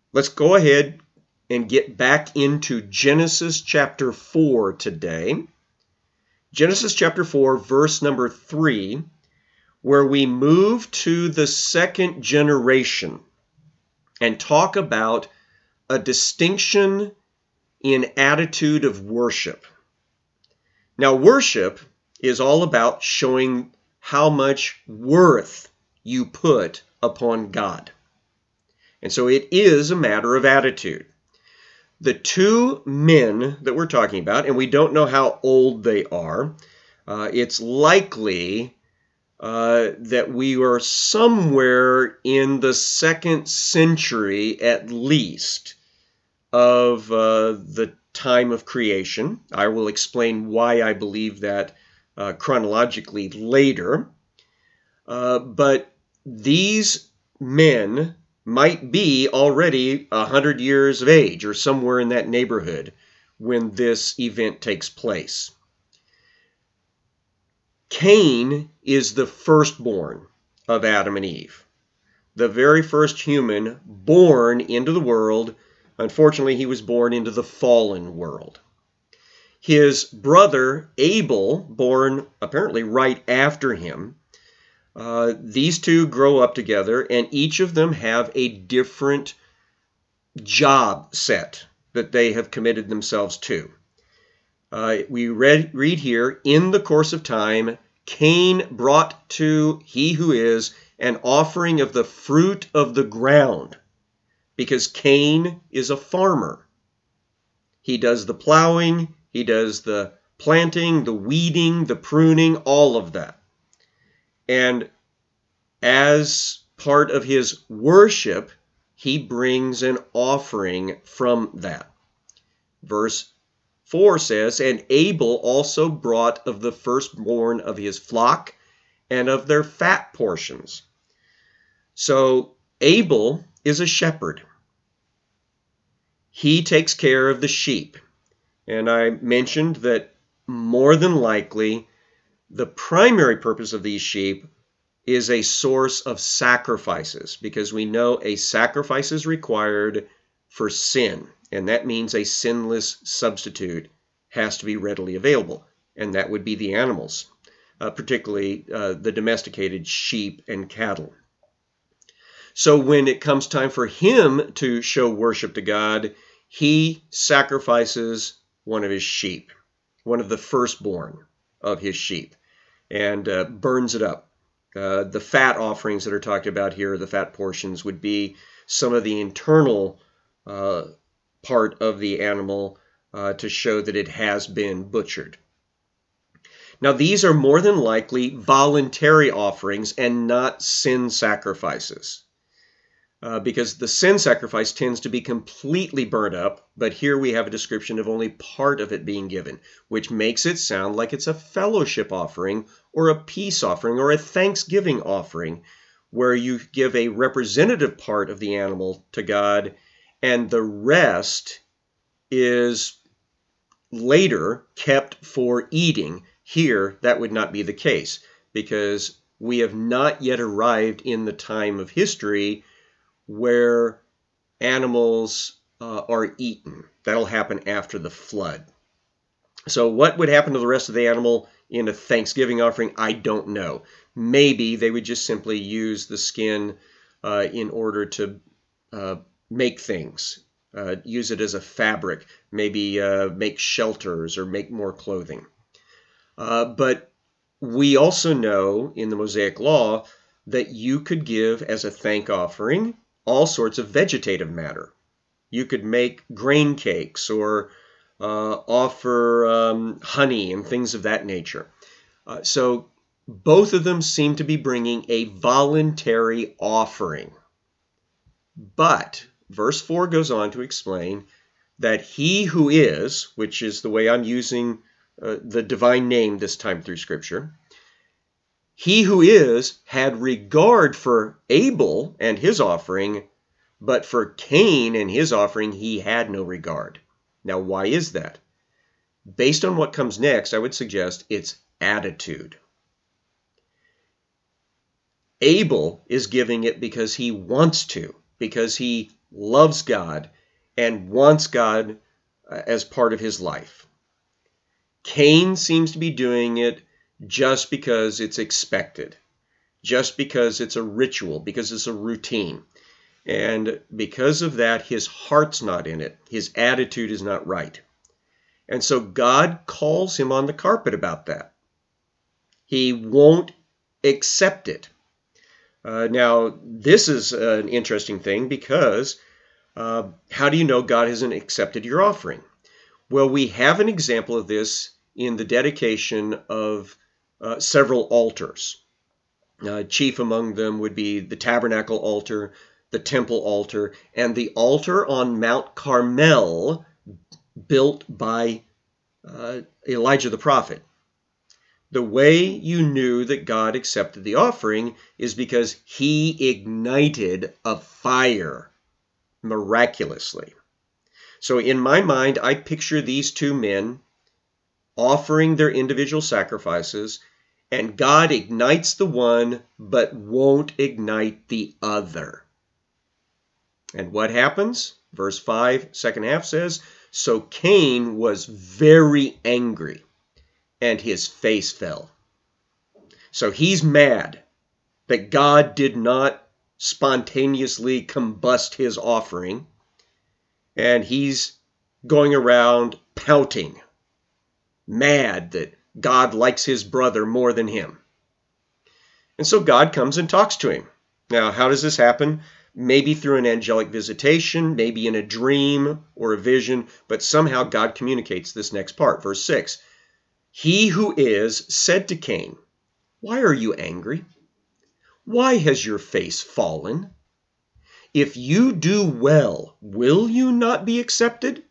let's go ahead and get back into Genesis chapter 4 today. Genesis chapter 4, verse number 3, where we move to the second generation and talk about a distinction in attitude of worship. Now, worship is all about showing how much worth you put upon God. And so it is a matter of attitude. The two men that we're talking about, and we don't know how old they are, it's likely that we are somewhere in the 2nd century at least of the time of creation. I will explain why I believe that chronologically later. But these men might be already 100 years of age or somewhere in that neighborhood when this event takes place. Cain is the firstborn of Adam and Eve, the very first human born into the world. Unfortunately, he was born into the fallen world. His brother Abel, born apparently right after him, these two grow up together, and each of them have a different job set that they have committed themselves to. We read here, in the course of time, Cain brought to he who is an offering of the fruit of the ground, because Cain is a farmer. He does the plowing, he does the planting, the weeding, the pruning, all of that. And as part of his worship, he brings an offering from that. Verse 4 says, and Abel also brought of the firstborn of his flock and of their fat portions. So Abel is a shepherd. He takes care of the sheep. And I mentioned that more than likely, the primary purpose of these sheep is a source of sacrifices, because we know a sacrifice is required for sin, and that means a sinless substitute has to be readily available, and that would be the animals, particularly the domesticated sheep and cattle. So when it comes time for him to show worship to God, he sacrifices one of his sheep, one of the firstborn of his sheep, and burns it up. The fat offerings that are talked about here, the fat portions, would be some of the internal part of the animal to show that it has been butchered. Now, these are more than likely voluntary offerings and not sin sacrifices, because the sin sacrifice tends to be completely burnt up, but here we have a description of only part of it being given, which makes it sound like it's a fellowship offering or a peace offering or a thanksgiving offering, where you give a representative part of the animal to God, and the rest is later kept for eating. Here, that would not be the case, because we have not yet arrived in the time of history where animals are eaten. That'll happen after the flood. So what would happen to the rest of the animal in a Thanksgiving offering? I don't know. Maybe they would just simply use the skin in order to make things, use it as a fabric, maybe make shelters or make more clothing. But we also know in the Mosaic Law that you could give as a thank offering all sorts of vegetative matter. You could make grain cakes or offer honey and things of that nature. So both of them seem to be bringing a voluntary offering. But verse 4 goes on to explain that he who is, which is the way I'm using the divine name this time through Scripture, he who is had regard for Abel and his offering, but for Cain and his offering he had no regard. Now, why is that? Based on what comes next, I would suggest it's attitude. Abel is giving it because he wants to, because he loves God, and wants God as part of his life. Cain seems to be doing it just because it's expected, just because it's a ritual, because it's a routine. And because of that, his heart's not in it. His attitude is not right. And so God calls him on the carpet about that. He won't accept it. Now, this is an interesting thing because how do you know God hasn't accepted your offering? Well, we have an example of this in the dedication of several altars. Chief among them would be the tabernacle altar, the temple altar, and the altar on Mount Carmel built by Elijah the prophet. The way you knew that God accepted the offering is because he ignited a fire miraculously. So in my mind, I picture these two men offering their individual sacrifices, and God ignites the one but won't ignite the other. And what happens? Verse 5, second half says, so Cain was very angry, and his face fell. So he's mad that God did not spontaneously combust his offering, and he's going around pouting, mad that God likes his brother more than him. And so God comes and talks to him. Now, how does this happen? Maybe through an angelic visitation, maybe in a dream or a vision, but somehow God communicates this next part. Verse 6, he who is said to Cain, why are you angry? Why has your face fallen? If you do well, will you not be accepted?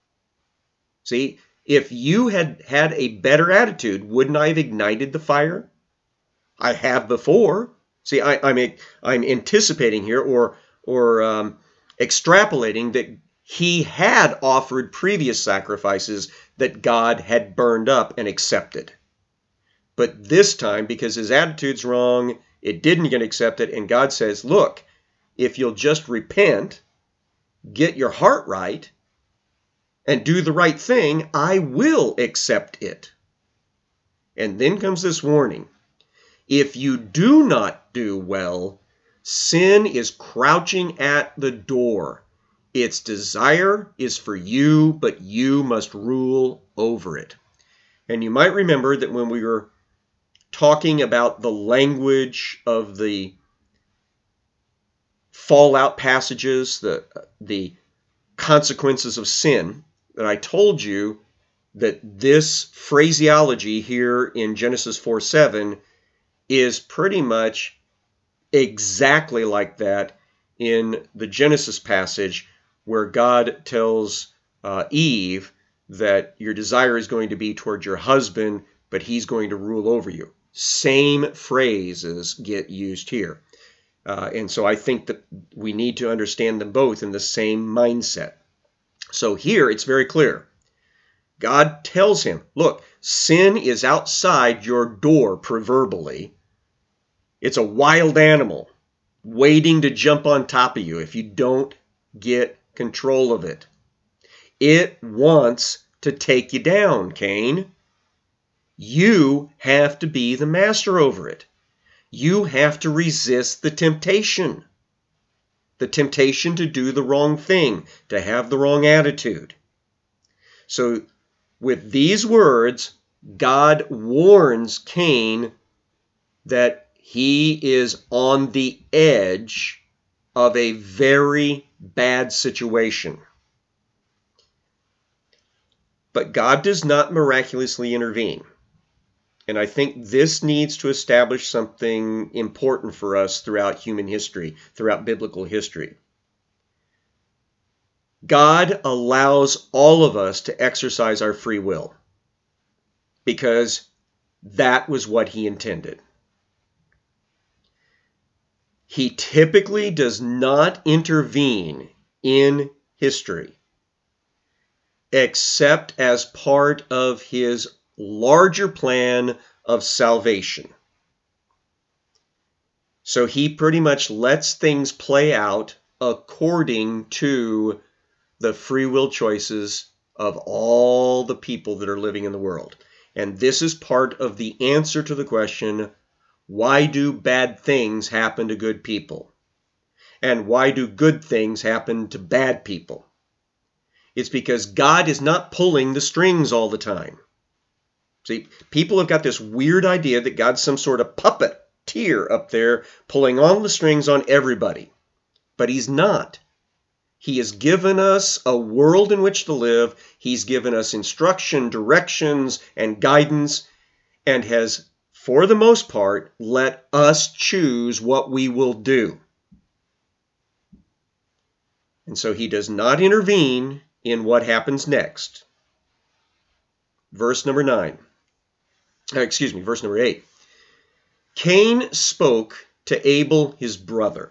See, if you had had a better attitude, wouldn't I have ignited the fire? I have before. See, I'm anticipating here or extrapolating that he had offered previous sacrifices that God had burned up and accepted. But this time, because his attitude's wrong, it didn't get accepted, and God says, look, if you'll just repent, get your heart right, and do the right thing, I will accept it. And then comes this warning. If you do not do well, sin is crouching at the door. Its desire is for you, but you must rule over it. And you might remember that when we were talking about the language of the fallout passages, the consequences of sin, that I told you that this phraseology here in Genesis 4:7 is pretty much exactly like that in the Genesis passage where God tells Eve that your desire is going to be toward your husband, but he's going to rule over you. Same phrases get used here. And so I think that we need to understand them both in the same mindset. So here it's very clear. God tells him, look, sin is outside your door proverbially. It's a wild animal waiting to jump on top of you if you don't get control of it. It wants to take you down, Cain. You have to be the master over it. You have to resist the temptation to do the wrong thing, to have the wrong attitude. So with these words, God warns Cain that he is on the edge of a very bad situation. But God does not miraculously intervene. And I think this needs to establish something important for us throughout human history, throughout biblical history. God allows all of us to exercise our free will because that was what he intended. He typically does not intervene in history except as part of his larger plan of salvation. So he pretty much lets things play out according to the free will choices of all the people that are living in the world. And this is part of the answer to the question, why do bad things happen to good people? And why do good things happen to bad people? It's because God is not pulling the strings all the time. See, people have got this weird idea that God's some sort of puppeteer up there pulling all the strings on everybody. But he's not. He has given us a world in which to live. He's given us instruction, directions, and guidance, and has, for the most part, let us choose what we will do. And so he does not intervene in what happens next. Verse number 8. Cain spoke to Abel, his brother.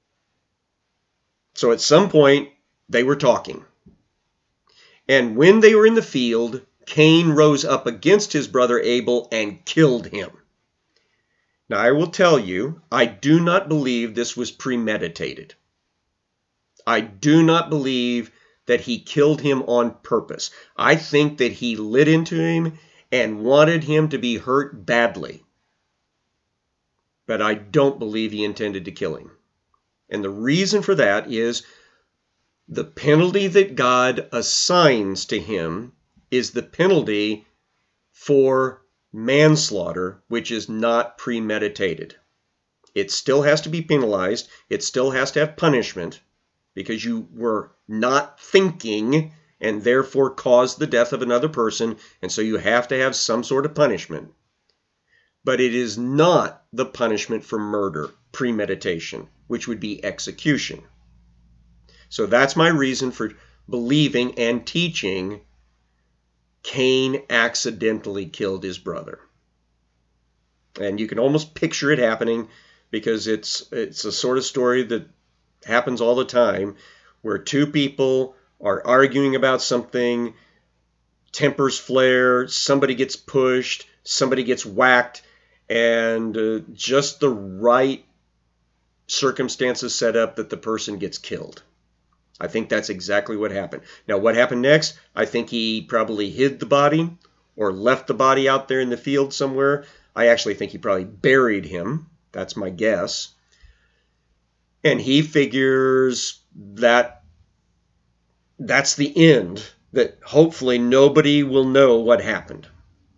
So at some point, they were talking. And when they were in the field, Cain rose up against his brother Abel and killed him. Now, I will tell you, I do not believe this was premeditated. I do not believe that he killed him on purpose. I think that he lit into him and wanted him to be hurt badly. But I don't believe he intended to kill him. And the reason for that is the penalty that God assigns to him is the penalty for manslaughter, which is not premeditated. It still has to be penalized. It still has to have punishment because you were not thinking and therefore caused the death of another person. And so you have to have some sort of punishment. But it is not the punishment for murder, premeditation, which would be execution. So that's my reason for believing and teaching Cain accidentally killed his brother. And you can almost picture it happening because it's a sort of story that happens all the time where two people are arguing about something, tempers flare, somebody gets pushed, somebody gets whacked, and just the right circumstances set up that the person gets killed. I think that's exactly what happened. Now, what happened next? I think he probably hid the body or left the body out there in the field somewhere. I actually think he probably buried him. That's my guess. And he figures that that's the end, that hopefully nobody will know what happened.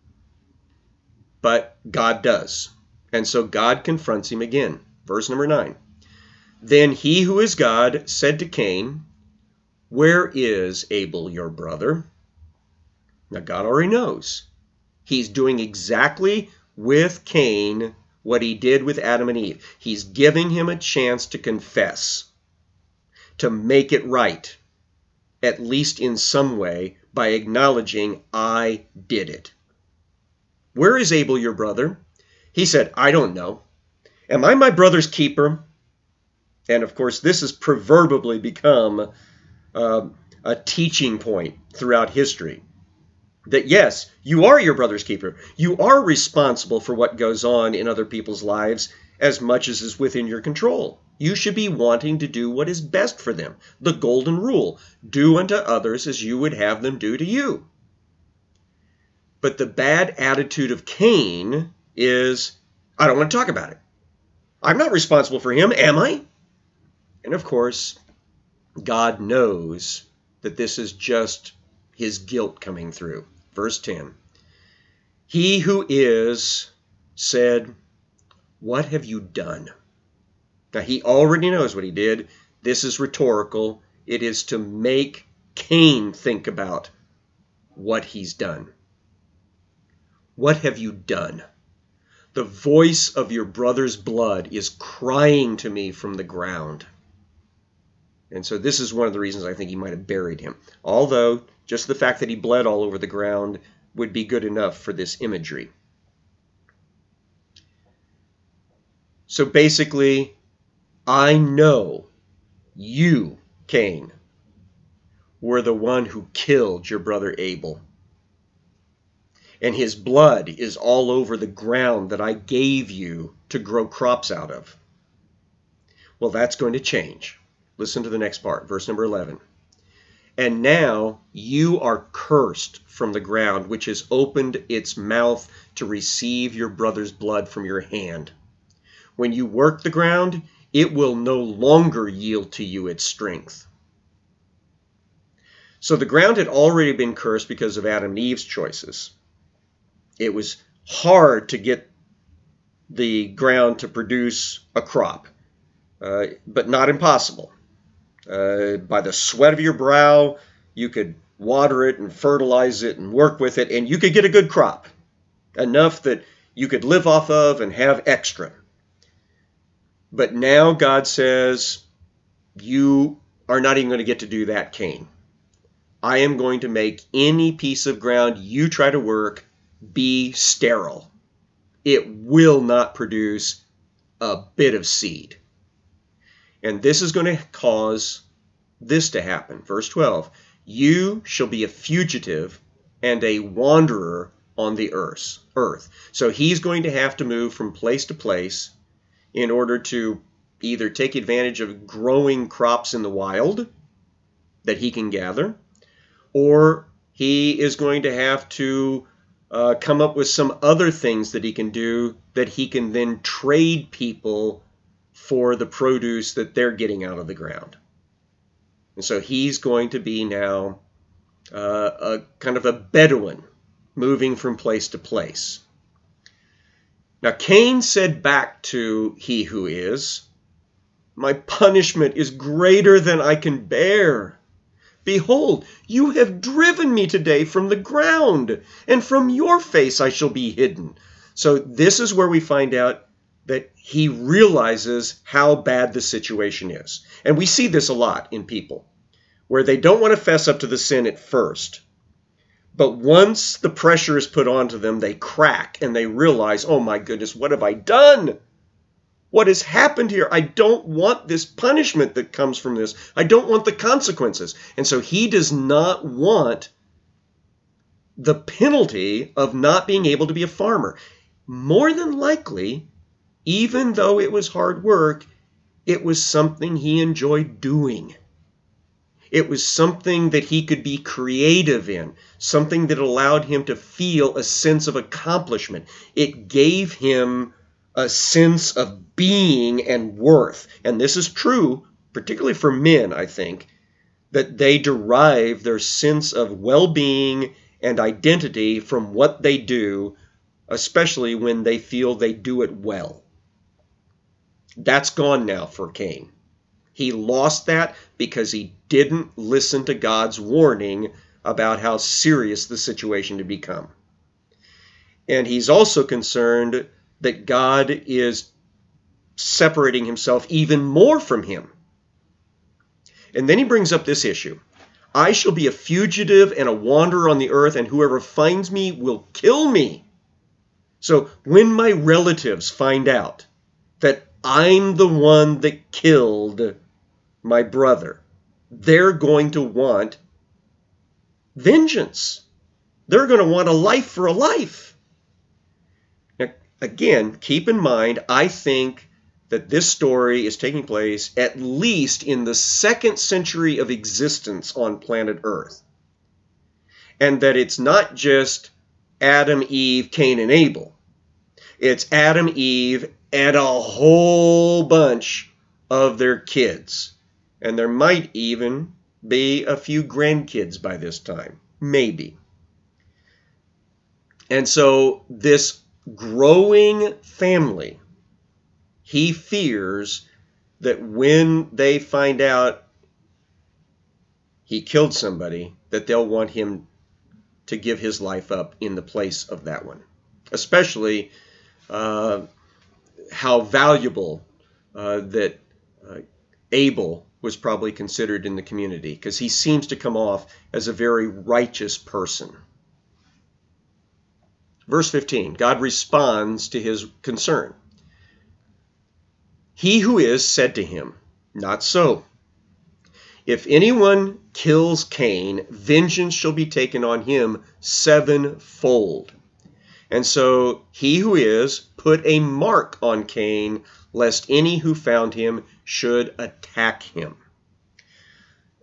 But God does. And so God confronts him again. Verse number 9. Then he who is God said to Cain, "Where is Abel your brother?" Now God already knows. He's doing exactly with Cain what he did with Adam and Eve. He's giving him a chance to confess, to make it right, at least in some way, by acknowledging, I did it. Where is Abel your brother? He said, I don't know. Am I my brother's keeper? And of course, this has proverbially become a teaching point throughout history. That yes, you are your brother's keeper. You are responsible for what goes on in other people's lives as much as is within your control. You should be wanting to do what is best for them. The golden rule, do unto others as you would have them do to you. But the bad attitude of Cain is, I don't want to talk about it. I'm not responsible for him, am I? And of course, God knows that this is just his guilt coming through. Verse 10. He who is said, what have you done? Now he already knows what he did. This is rhetorical. It is to make Cain think about what he's done. What have you done? The voice of your brother's blood is crying to me from the ground. And so this is one of the reasons I think he might have buried him. Although, just the fact that he bled all over the ground would be good enough for this imagery. So basically, I know you, Cain, were the one who killed your brother Abel. And his blood is all over the ground that I gave you to grow crops out of. Well, that's going to change. Listen to the next part, verse number 11. And now you are cursed from the ground, which has opened its mouth to receive your brother's blood from your hand. When you work the ground, it will no longer yield to you its strength. So the ground had already been cursed because of Adam and Eve's choices. It was hard to get the ground to produce a crop, but not impossible. By the sweat of your brow, you could water it and fertilize it and work with it, and you could get a good crop, enough that you could live off of and have extra. But now God says, you are not even going to get to do that, Cain. I am going to make any piece of ground you try to work be sterile. It will not produce a bit of seed. And this is going to cause this to happen. Verse 12, you shall be a fugitive and a wanderer on the earth. So he's going to have to move from place to place in order to either take advantage of growing crops in the wild that he can gather, or he is going to have to come up with some other things that he can do that he can then trade people for the produce that they're getting out of the ground. And so he's going to be now a kind of a Bedouin moving from place to place. Now Cain said back to he who is, my punishment is greater than I can bear. Behold, you have driven me today from the ground, and from your face I shall be hidden. So this is where we find out that he realizes how bad the situation is. And we see this a lot in people, where they don't want to fess up to the sin at first. But once the pressure is put onto them, they crack and they realize, oh my goodness, what have I done? What has happened here? I don't want this punishment that comes from this. I don't want the consequences. And so he does not want the penalty of not being able to be a farmer. More than likely, even though it was hard work, it was something he enjoyed doing. It was something that he could be creative in, something that allowed him to feel a sense of accomplishment. It gave him a sense of being and worth. And this is true, particularly for men, I think, that they derive their sense of well-being and identity from what they do, especially when they feel they do it well. That's gone now for Cain. He lost that because he didn't listen to God's warning about how serious the situation had become. And he's also concerned that God is separating himself even more from him. And then he brings up this issue. I shall be a fugitive and a wanderer on the earth, and whoever finds me will kill me. So when my relatives find out that I'm the one that killed my brother, they're going to want vengeance. They're going to want a life for a life. Now, again, keep in mind, I think that this story is taking place at least in the 2nd century of existence on planet Earth. And that it's not just Adam, Eve, Cain, and Abel. It's Adam, Eve, and a whole bunch of their kids. And there might even be a few grandkids by this time. Maybe. And so this growing family, he fears that when they find out he killed somebody, that they'll want him to give his life up in the place of that one. Especially how valuable that Abel was probably considered in the community, because he seems to come off as a very righteous person. Verse 15, God responds to his concern. He who is said to him, not so. If anyone kills Cain, vengeance shall be taken on him 7-fold. And so he who is put a mark on Cain, lest any who found him should attack him.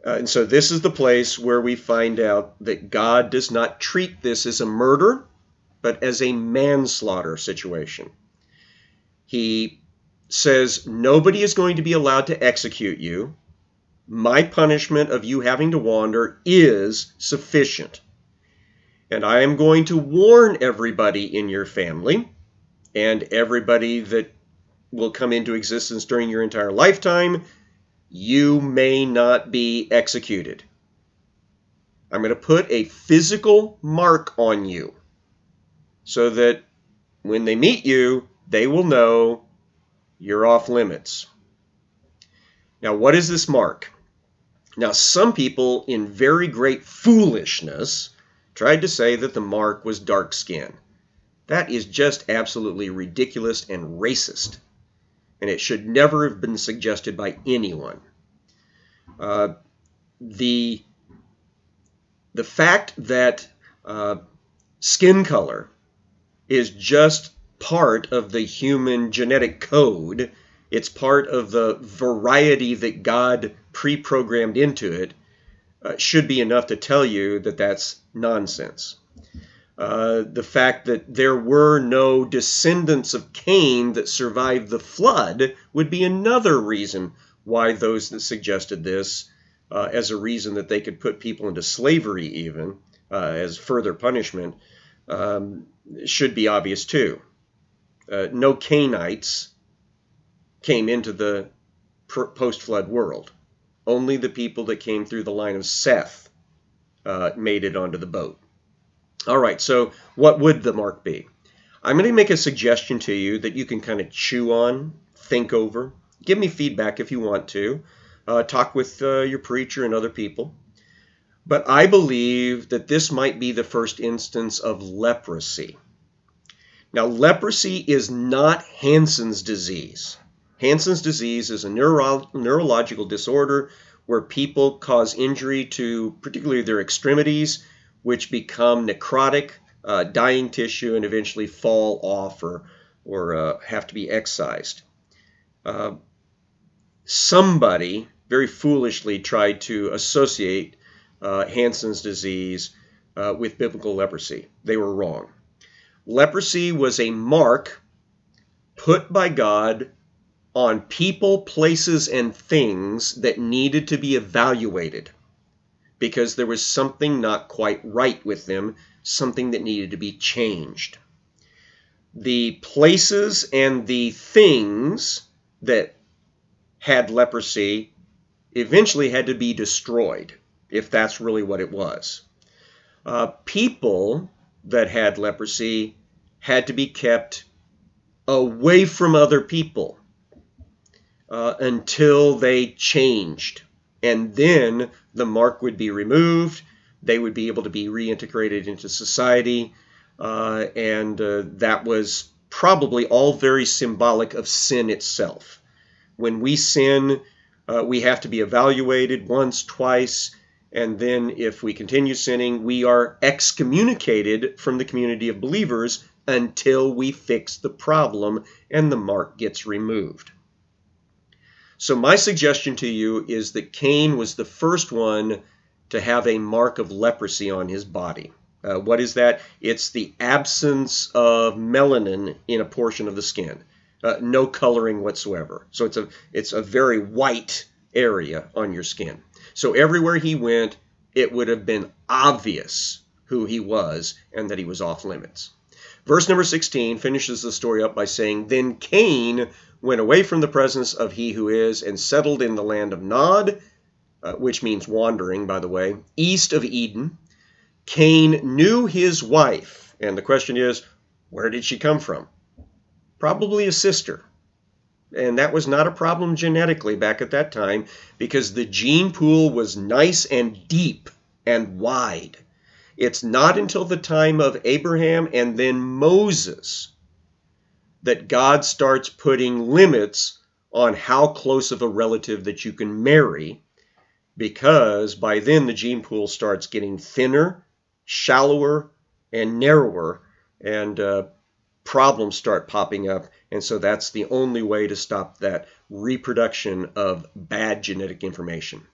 And so this is the place where we find out that God does not treat this as a murder, but as a manslaughter situation. He says, nobody is going to be allowed to execute you. My punishment of you having to wander is sufficient. And I am going to warn everybody in your family and everybody that will come into existence during your entire lifetime, you may not be executed. I'm going to put a physical mark on you so that when they meet you, they will know you're off limits. Now, what is this mark? Now, some people in very great foolishness tried to say that the mark was dark skin. That is just absolutely ridiculous and racist, and it should never have been suggested by anyone. The fact that skin color is just part of the human genetic code, it's part of the variety that God pre-programmed into it, should be enough to tell you that that's nonsense. The fact that there were no descendants of Cain that survived the flood would be another reason why those that suggested this as a reason that they could put people into slavery even as further punishment should be obvious too. No Cainites came into the post-flood world. Only the people that came through the line of Seth made it onto the boat. All right, so what would the mark be? I'm going to make a suggestion to you that you can kind of chew on, think over. Give me feedback if you want to. Talk with your preacher and other people. But I believe that this might be the first instance of leprosy. Now, leprosy is not Hansen's disease. Hansen's disease is a neurological disorder where people cause injury to particularly their extremities, which become necrotic, dying tissue, and eventually fall off or have to be excised. Somebody very foolishly tried to associate Hansen's disease with biblical leprosy. They were wrong. Leprosy was a mark put by God on people, places, and things that needed to be evaluated because there was something not quite right with them, something that needed to be changed. The places and the things that had leprosy eventually had to be destroyed, if that's really what it was. People that had leprosy had to be kept away from other people until they changed. And then the mark would be removed. They would be able to be reintegrated into society. And that was probably all very symbolic of sin itself. When we sin, we have to be evaluated once, twice, and then if we continue sinning, we are excommunicated from the community of believers until we fix the problem and the mark gets removed. So my suggestion to you is that Cain was the first one to have a mark of leprosy on his body. What is that? It's the absence of melanin in a portion of the skin. No coloring whatsoever. So it's a very white area on your skin. So everywhere he went, it would have been obvious who he was and that he was off limits. Verse number 16 finishes the story up by saying, Then Cain went away from the presence of he who is and settled in the land of Nod, which means wandering, by the way, east of Eden. Cain knew his wife, and the question is, where did she come from? Probably a sister. And that was not a problem genetically back at that time because the gene pool was nice and deep and wide. It's not until the time of Abraham and then Moses that God starts putting limits on how close of a relative that you can marry, because by then the gene pool starts getting thinner, shallower, and narrower, and problems start popping up. And so that's the only way to stop that reproduction of bad genetic information.